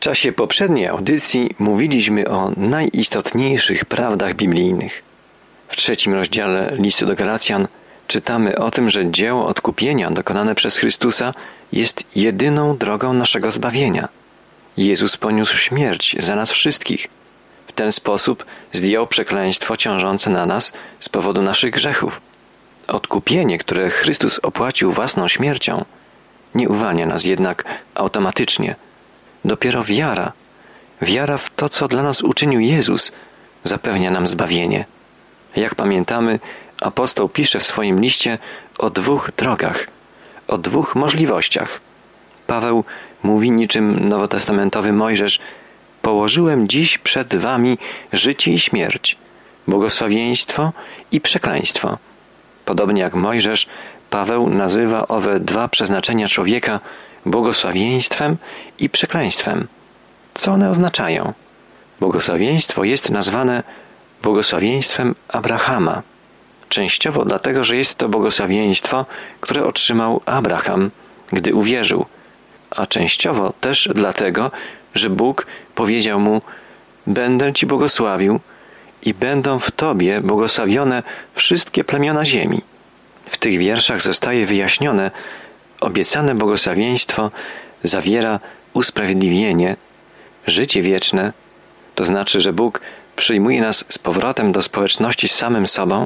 czasie poprzedniej audycji mówiliśmy o najistotniejszych prawdach biblijnych. W 3 rozdziale listu do Galacjan czytamy o tym, że dzieło odkupienia dokonane przez Chrystusa jest jedyną drogą naszego zbawienia. Jezus poniósł śmierć za nas wszystkich. W ten sposób zdjął przekleństwo ciążące na nas z powodu naszych grzechów. Odkupienie, które Chrystus opłacił własną śmiercią, nie uwalnia nas jednak automatycznie. Dopiero wiara w to, co dla nas uczynił Jezus, zapewnia nam zbawienie. Jak pamiętamy, apostoł pisze w swoim liście o 2 drogach, o 2 możliwościach. Paweł mówi niczym nowotestamentowy Mojżesz: położyłem dziś przed wami życie i śmierć, błogosławieństwo i przekleństwo. Podobnie jak Mojżesz, Paweł nazywa owe 2 przeznaczenia człowieka błogosławieństwem i przekleństwem. Co one oznaczają? Błogosławieństwo jest nazwane błogosławieństwem Abrahama. Częściowo dlatego, że jest to błogosławieństwo, które otrzymał Abraham, gdy uwierzył, a częściowo też dlatego, że Bóg powiedział mu: będę ci błogosławił i będą w tobie błogosławione wszystkie plemiona ziemi. W tych wierszach zostaje wyjaśnione, obiecane błogosławieństwo zawiera usprawiedliwienie, życie wieczne, to znaczy, że Bóg przyjmuje nas z powrotem do społeczności z samym sobą,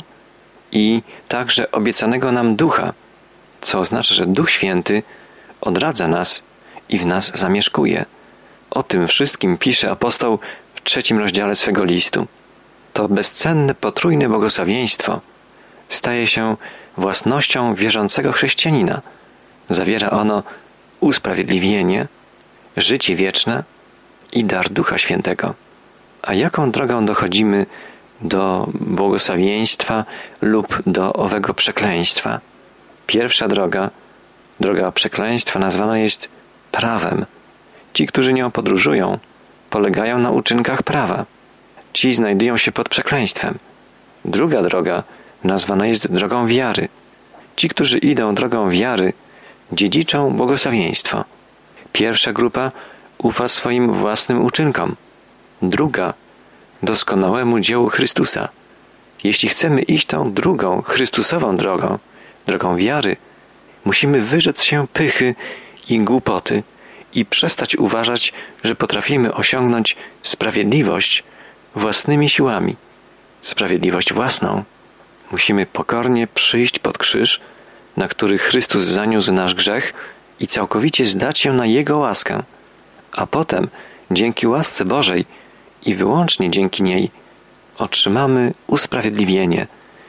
i także obiecanego nam Ducha, co oznacza, że Duch Święty odradza nas i w nas zamieszkuje. O tym wszystkim pisze apostoł w 3 rozdziale swego listu. To bezcenne, potrójne błogosławieństwo staje się własnością wierzącego chrześcijanina. Zawiera ono usprawiedliwienie, życie wieczne i dar Ducha Świętego. A jaką drogą dochodzimy do błogosławieństwa lub do owego przekleństwa? Pierwsza droga przekleństwa, nazwana jest prawem. Ci, którzy nią podróżują, polegają na uczynkach prawa. Ci znajdują się pod przekleństwem. Druga droga nazwana jest drogą wiary. Ci, którzy idą drogą wiary, dziedziczą błogosławieństwo. Pierwsza grupa ufa swoim własnym uczynkom. Druga doskonałemu dziełu Chrystusa. Jeśli chcemy iść tą drugą, Chrystusową drogą wiary, musimy wyrzec się pychy i głupoty i przestać uważać, że potrafimy osiągnąć sprawiedliwość własnymi siłami, sprawiedliwość własną. Musimy pokornie przyjść pod krzyż, na który Chrystus zaniósł nasz grzech, i całkowicie zdać się na Jego łaskę, a potem dzięki łasce Bożej i wyłącznie dzięki niej otrzymamy usprawiedliwienie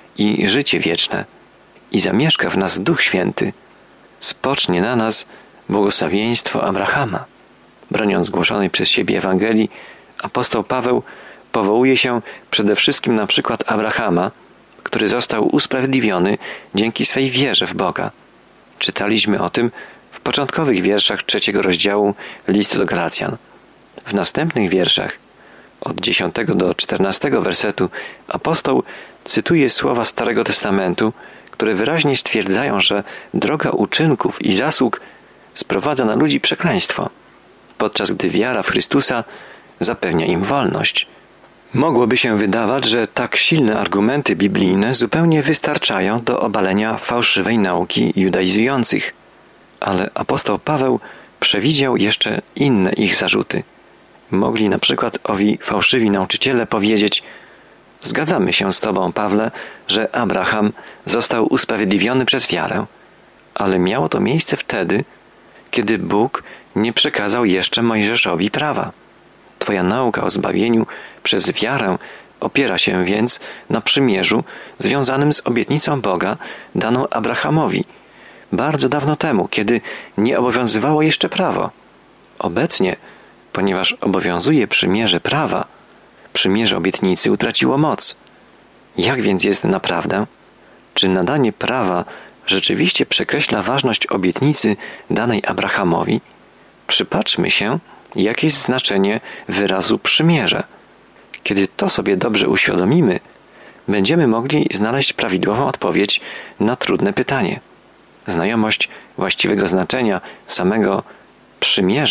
i życie wieczne i zamieszka w nas Duch Święty. Spocznie na nas błogosławieństwo Abrahama. Broniąc głoszonej przez siebie Ewangelii, apostoł Paweł powołuje się przede wszystkim na przykład Abrahama, który został usprawiedliwiony dzięki swej wierze w Boga. Czytaliśmy o tym w początkowych wierszach 3 rozdziału listu do Galacjan. W następnych wierszach od 10 do 14 wersetu apostoł cytuje słowa Starego Testamentu, które wyraźnie stwierdzają, że droga uczynków i zasług sprowadza na ludzi przekleństwo, podczas gdy wiara w Chrystusa zapewnia im wolność. Mogłoby się wydawać, że tak silne argumenty biblijne zupełnie wystarczają do obalenia fałszywej nauki judaizujących, ale apostoł Paweł przewidział jeszcze inne ich zarzuty. Mogli na przykład owi fałszywi nauczyciele powiedzieć: zgadzamy się z Tobą, Pawle, że Abraham został usprawiedliwiony przez wiarę, ale miało to miejsce wtedy, kiedy Bóg nie przekazał jeszcze Mojżeszowi prawa. Twoja nauka o zbawieniu przez wiarę opiera się więc na przymierzu związanym z obietnicą Boga daną Abrahamowi bardzo dawno temu, kiedy nie obowiązywało jeszcze prawo. Obecnie, ponieważ obowiązuje przymierze prawa, przymierze obietnicy utraciło moc. Jak więc jest naprawdę? Czy nadanie prawa rzeczywiście przekreśla ważność obietnicy danej Abrahamowi? Przypatrzmy się, jakie jest znaczenie wyrazu przymierze. Kiedy to sobie dobrze uświadomimy, będziemy mogli znaleźć prawidłową odpowiedź na trudne pytanie. Znajomość właściwego znaczenia samego przymierza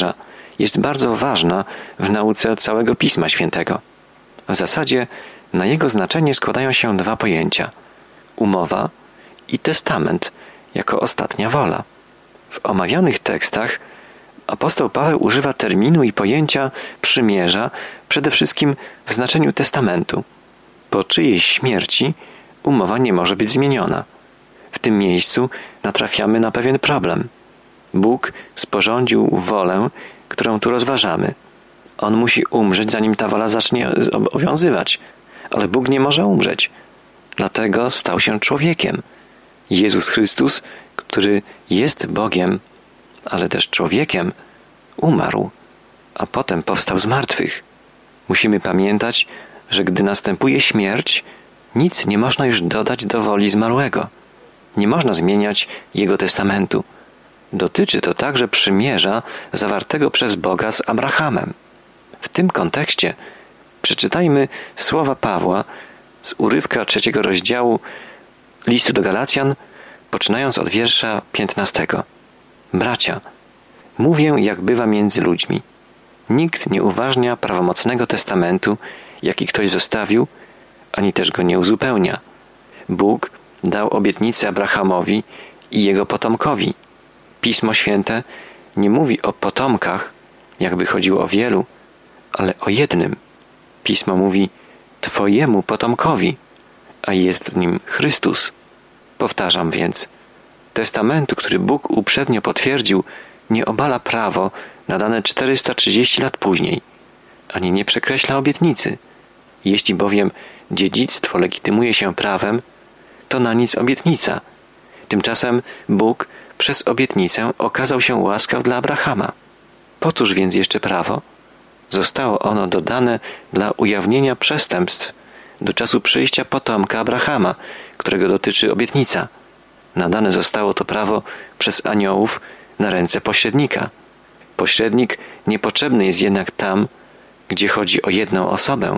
jest bardzo ważna w nauce całego Pisma Świętego. W zasadzie na jego znaczenie składają się dwa pojęcia: umowa i testament jako ostatnia wola. W omawianych tekstach apostoł Paweł używa terminu i pojęcia przymierza przede wszystkim w znaczeniu testamentu. Po czyjejś śmierci umowa nie może być zmieniona. W tym miejscu natrafiamy na pewien problem. Bóg sporządził wolę, którą tu rozważamy. On musi umrzeć, zanim ta wola zacznie obowiązywać. Ale Bóg nie może umrzeć. Dlatego stał się człowiekiem. Jezus Chrystus, który jest Bogiem, ale też człowiekiem, umarł, a potem powstał z martwych. Musimy pamiętać, że gdy następuje śmierć, nic nie można już dodać do woli zmarłego. Nie można zmieniać jego testamentu. Dotyczy to także przymierza zawartego przez Boga z Abrahamem. W tym kontekście przeczytajmy słowa Pawła z urywka 3 rozdziału listu do Galacjan, poczynając od wiersza 15. Bracia, mówię, jak bywa między ludźmi. Nikt nie uważnia prawomocnego testamentu, jaki ktoś zostawił, ani też go nie uzupełnia. Bóg dał obietnicę Abrahamowi i jego potomkowi. Pismo Święte nie mówi o potomkach, jakby chodziło o wielu, ale o jednym. Pismo mówi Twojemu potomkowi, a jest nim Chrystus. Powtarzam więc, testamentu, który Bóg uprzednio potwierdził, nie obala prawo nadane 430 lat później, ani nie przekreśla obietnicy. Jeśli bowiem dziedzictwo legitymuje się prawem, to na nic obietnica. Tymczasem Bóg przez obietnicę okazał się łaskaw dla Abrahama. Po cóż więc jeszcze prawo? Zostało ono dodane dla ujawnienia przestępstw do czasu przyjścia potomka Abrahama, którego dotyczy obietnica. Nadane zostało to prawo przez aniołów na ręce pośrednika. Pośrednik niepotrzebny jest jednak tam, gdzie chodzi o jedną osobę,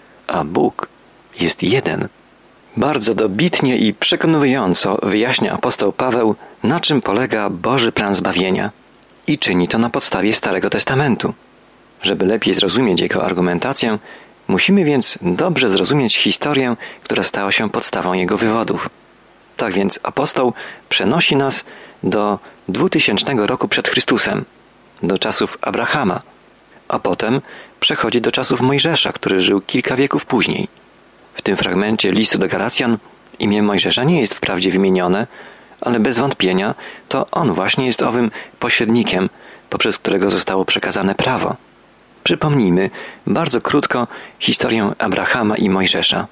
a Bóg jest jeden. Bardzo dobitnie i przekonująco wyjaśnia apostoł Paweł, na czym polega Boży plan zbawienia i czyni to na podstawie Starego Testamentu. Żeby lepiej zrozumieć jego argumentację, musimy więc dobrze zrozumieć historię, która stała się podstawą jego wywodów. Tak więc apostoł przenosi nas do 2000 roku przed Chrystusem, do czasów Abrahama, a potem przechodzi do czasów Mojżesza, który żył kilka wieków później. W tym fragmencie listu do Galacjan imię Mojżesza nie jest wprawdzie wymienione, ale bez wątpienia to on właśnie jest owym pośrednikiem, poprzez którego zostało przekazane prawo. Przypomnijmy bardzo krótko historię Abrahama i Mojżesza.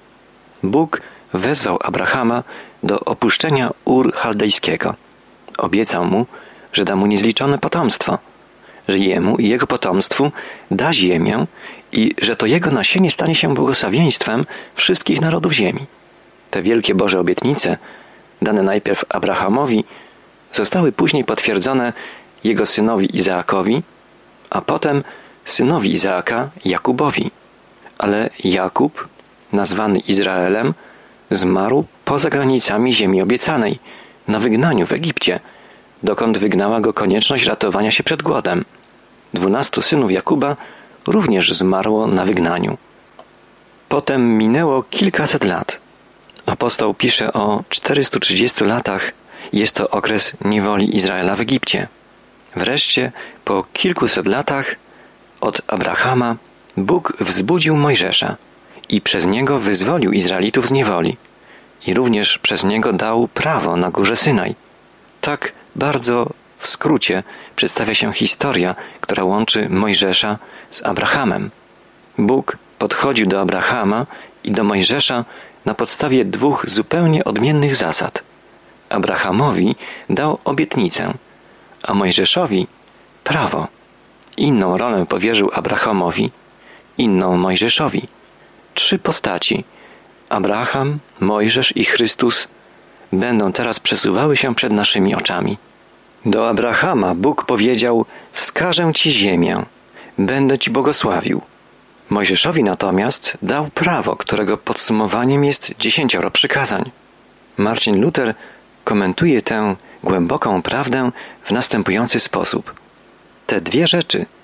Bóg wezwał Abrahama do opuszczenia Ur Chaldejskiego. Obiecał mu, że da mu niezliczone potomstwo, że jemu i jego potomstwu da ziemię i że to jego nasienie stanie się błogosławieństwem wszystkich narodów ziemi. Te wielkie Boże obietnice, dane najpierw Abrahamowi, zostały później potwierdzone jego synowi Izaakowi, a potem synowi Izaaka, Jakubowi. Ale Jakub, nazwany Izraelem, zmarł poza granicami ziemi obiecanej, na wygnaniu w Egipcie, dokąd wygnała go konieczność ratowania się przed głodem. 12 synów Jakuba również zmarło na wygnaniu. Potem minęło kilkaset lat. Apostoł pisze o 430 latach. Jest to okres niewoli Izraela w Egipcie. Wreszcie po kilkuset latach od Abrahama Bóg wzbudził Mojżesza i przez niego wyzwolił Izraelitów z niewoli i również przez niego dał prawo na górze Synaj. Tak bardzo w skrócie przedstawia się historia, która łączy Mojżesza z Abrahamem. Bóg podchodził do Abrahama i do Mojżesza na podstawie dwóch zupełnie odmiennych zasad. Abrahamowi dał obietnicę, a Mojżeszowi prawo. Inną rolę powierzył Abrahamowi, inną Mojżeszowi. 3 postaci, Abraham, Mojżesz i Chrystus, będą teraz przesuwały się przed naszymi oczami. Do Abrahama Bóg powiedział: wskażę Ci ziemię, będę Ci błogosławił. Mojżeszowi natomiast dał prawo, którego podsumowaniem jest 10 przykazań. Marcin Luther komentuje tę głęboką prawdę w następujący sposób. Te dwie rzeczy,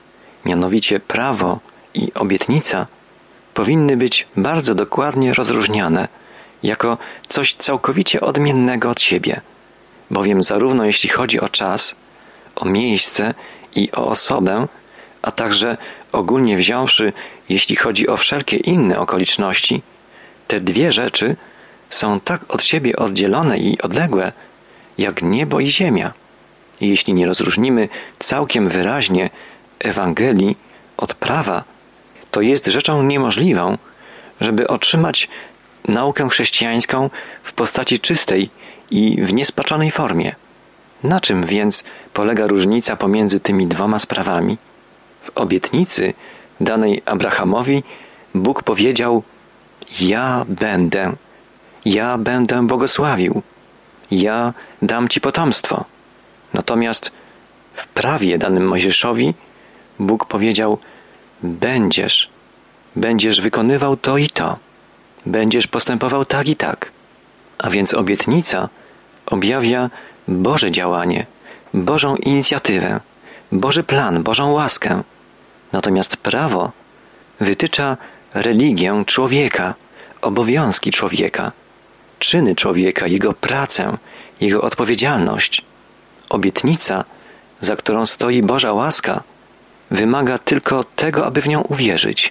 mianowicie prawo i obietnica, powinny być bardzo dokładnie rozróżniane jako coś całkowicie odmiennego od siebie, bowiem zarówno jeśli chodzi o czas, o miejsce i o osobę, a także ogólnie wziąwszy, jeśli chodzi o wszelkie inne okoliczności, te dwie rzeczy są tak od siebie oddzielone i odległe, jak niebo i ziemia. I jeśli nie rozróżnimy całkiem wyraźnie Ewangelii od prawa, to jest rzeczą niemożliwą, żeby otrzymać naukę chrześcijańską w postaci czystej i w niespaczonej formie. Na czym więc polega różnica pomiędzy tymi dwoma sprawami? W obietnicy danej Abrahamowi Bóg powiedział: ja będę błogosławił, ja dam ci potomstwo. Natomiast w prawie danym Mojżeszowi Bóg powiedział: będziesz wykonywał to i to, będziesz postępował tak i tak. A więc obietnica objawia Boże działanie, Bożą inicjatywę, Boży plan, Bożą łaskę. Natomiast prawo wytycza religię człowieka, obowiązki człowieka, czyny człowieka, jego pracę, jego odpowiedzialność. Obietnica, za którą stoi Boża łaska, wymaga tylko tego, aby w nią uwierzyć,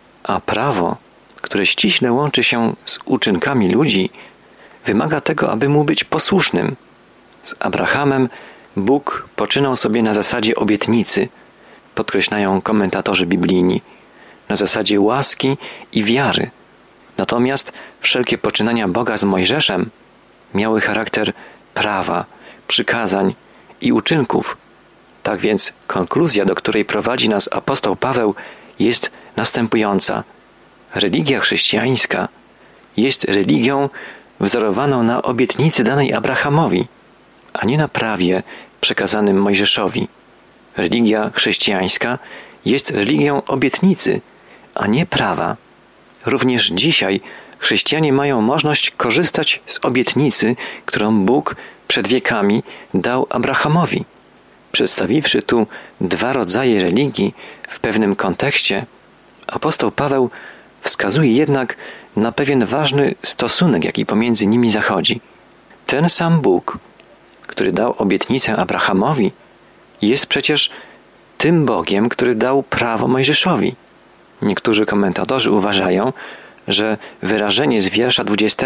a prawo, które ściśle łączy się z uczynkami ludzi, wymaga tego, aby mu być posłusznym. Z Abrahamem Bóg poczynał sobie na zasadzie obietnicy, podkreślają komentatorzy biblijni, na zasadzie łaski i wiary. Natomiast wszelkie poczynania Boga z Mojżeszem miały charakter prawa, przykazań i uczynków. Tak więc konkluzja, do której prowadzi nas apostoł Paweł, jest następująca. Religia chrześcijańska jest religią wzorowaną na obietnicy danej Abrahamowi, a nie na prawie przekazanym Mojżeszowi. Religia chrześcijańska jest religią obietnicy, a nie prawa. Również dzisiaj chrześcijanie mają możliwość korzystać z obietnicy, którą Bóg przed wiekami dał Abrahamowi. Przedstawiwszy tu dwa rodzaje religii w pewnym kontekście, apostoł Paweł wskazuje jednak na pewien ważny stosunek, jaki pomiędzy nimi zachodzi. Ten sam Bóg, który dał obietnicę Abrahamowi, jest przecież tym Bogiem, który dał prawo Mojżeszowi. Niektórzy komentatorzy uważają, że wyrażenie z wiersza 20,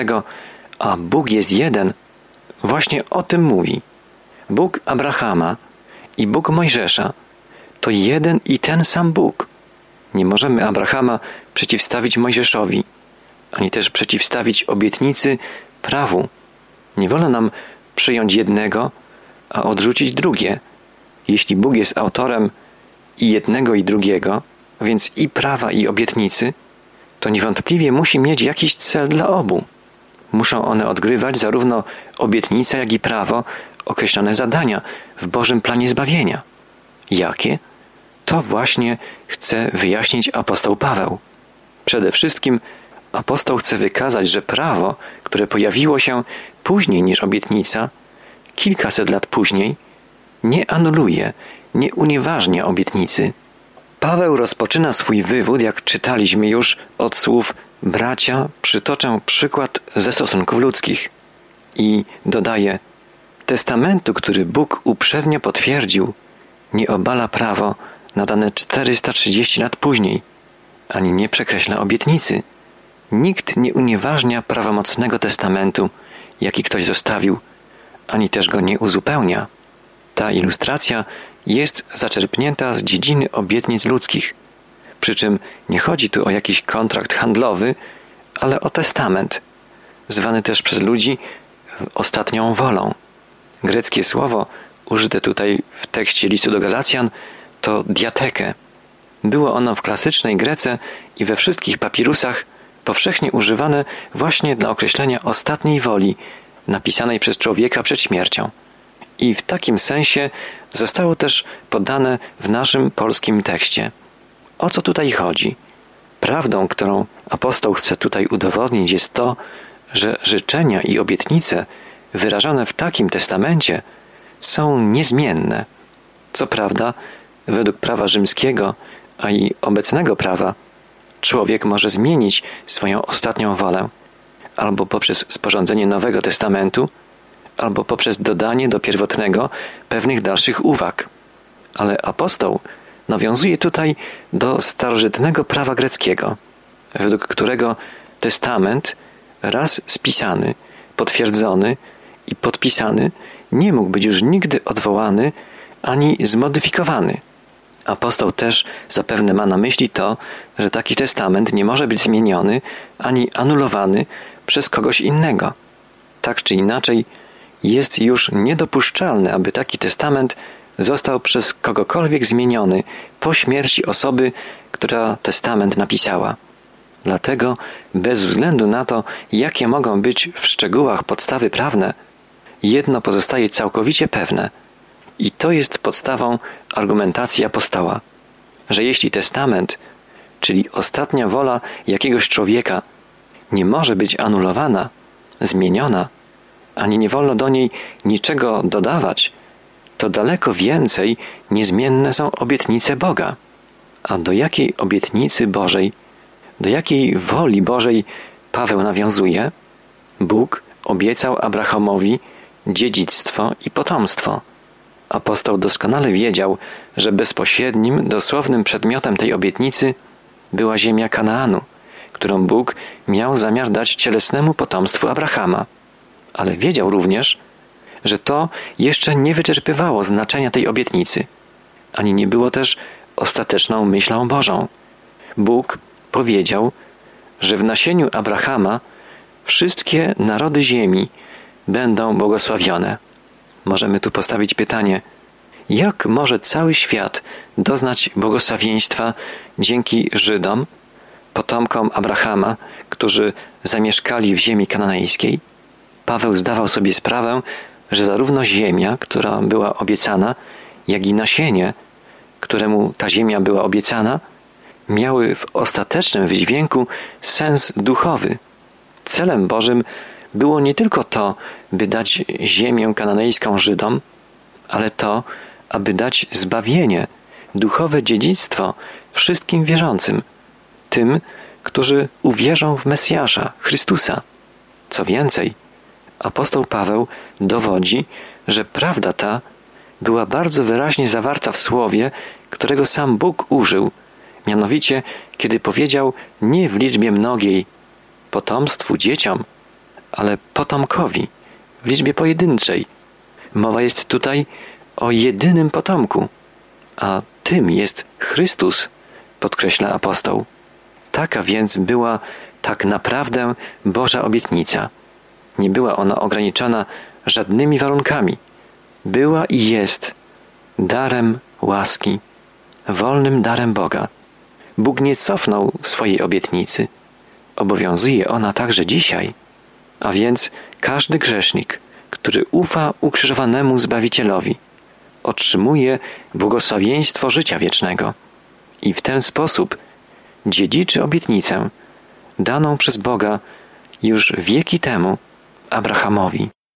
a Bóg jest jeden, właśnie o tym mówi. Bóg Abrahama i Bóg Mojżesza to jeden i ten sam Bóg. Nie możemy Abrahama przeciwstawić Mojżeszowi, ani też przeciwstawić obietnicy prawu. Nie wolno nam przyjąć jednego, a odrzucić drugie. Jeśli Bóg jest autorem i jednego i drugiego, więc i prawa i obietnicy, to niewątpliwie musi mieć jakiś cel dla obu. Muszą one odgrywać zarówno obietnica, jak i prawo określone zadania w Bożym planie zbawienia. Jakie? To właśnie chce wyjaśnić apostoł Paweł. Przede wszystkim apostoł chce wykazać, że prawo, które pojawiło się później niż obietnica, kilkaset lat później, nie anuluje, nie unieważnia obietnicy. Paweł rozpoczyna swój wywód, jak czytaliśmy już, od słów: bracia, przytoczę przykład ze stosunków ludzkich. I dodaje: testamentu, który Bóg uprzednio potwierdził, nie obala prawo nadane 430 lat później, ani nie przekreśla obietnicy. Nikt nie unieważnia prawomocnego testamentu, jaki ktoś zostawił, ani też go nie uzupełnia. Ta ilustracja jest zaczerpnięta z dziedziny obietnic ludzkich. Przy czym nie chodzi tu o jakiś kontrakt handlowy, ale o testament, zwany też przez ludzi ostatnią wolą. Greckie słowo użyte tutaj w tekście listu do Galacjan to diateke. Było ono w klasycznej Grece i we wszystkich papirusach powszechnie używane właśnie dla określenia ostatniej woli napisanej przez człowieka przed śmiercią. I w takim sensie zostało też podane w naszym polskim tekście. O co tutaj chodzi? Prawdą, którą apostoł chce tutaj udowodnić, jest to, że życzenia i obietnice wyrażone w takim testamencie są niezmienne. Co prawda, według prawa rzymskiego, a i obecnego prawa, człowiek może zmienić swoją ostatnią wolę, albo poprzez sporządzenie Nowego Testamentu, albo poprzez dodanie do pierwotnego pewnych dalszych uwag. Ale apostoł nawiązuje tutaj do starożytnego prawa greckiego, według którego testament raz spisany, potwierdzony i podpisany nie mógł być już nigdy odwołany ani zmodyfikowany. Apostoł też zapewne ma na myśli to, że taki testament nie może być zmieniony ani anulowany przez kogoś innego. Tak czy inaczej, jest już niedopuszczalne, aby taki testament został przez kogokolwiek zmieniony po śmierci osoby, która testament napisała. Dlatego, bez względu na to, jakie mogą być w szczegółach podstawy prawne, jedno pozostaje całkowicie pewne. I to jest podstawą argumentacji apostoła, że jeśli testament, czyli ostatnia wola jakiegoś człowieka, nie może być anulowana, zmieniona, ani nie wolno do niej niczego dodawać, to daleko więcej niezmienne są obietnice Boga. A do jakiej obietnicy Bożej, do jakiej woli Bożej Paweł nawiązuje? Bóg obiecał Abrahamowi dziedzictwo i potomstwo. Apostoł doskonale wiedział, że bezpośrednim, dosłownym przedmiotem tej obietnicy była ziemia Kanaanu, którą Bóg miał zamiar dać cielesnemu potomstwu Abrahama. Ale wiedział również, że to jeszcze nie wyczerpywało znaczenia tej obietnicy, ani nie było też ostateczną myślą Bożą. Bóg powiedział, że w nasieniu Abrahama wszystkie narody ziemi będą błogosławione. Możemy tu postawić pytanie, jak może cały świat doznać błogosławieństwa dzięki Żydom, potomkom Abrahama, którzy zamieszkali w ziemi kananejskiej? Paweł zdawał sobie sprawę, że zarówno ziemia, która była obiecana, jak i nasienie, któremu ta ziemia była obiecana, miały w ostatecznym wydźwięku sens duchowy. Celem Bożym było nie tylko to, by dać ziemię kananejską Żydom, ale to, aby dać zbawienie, duchowe dziedzictwo wszystkim wierzącym, tym, którzy uwierzą w Mesjasza, Chrystusa. Co więcej, apostoł Paweł dowodzi, że prawda ta była bardzo wyraźnie zawarta w słowie, którego sam Bóg użył, mianowicie kiedy powiedział nie w liczbie mnogiej, potomstwu, dzieciom, ale potomkowi, w liczbie pojedynczej. Mowa jest tutaj o jedynym potomku, a tym jest Chrystus, podkreśla apostoł. Taka więc była tak naprawdę Boża obietnica. Nie była ona ograniczona żadnymi warunkami. Była i jest darem łaski, wolnym darem Boga. Bóg nie cofnął swojej obietnicy. Obowiązuje ona także dzisiaj. A więc każdy grzesznik, który ufa ukrzyżowanemu Zbawicielowi, otrzymuje błogosławieństwo życia wiecznego i w ten sposób dziedziczy obietnicę daną przez Boga już wieki temu Abrahamowi.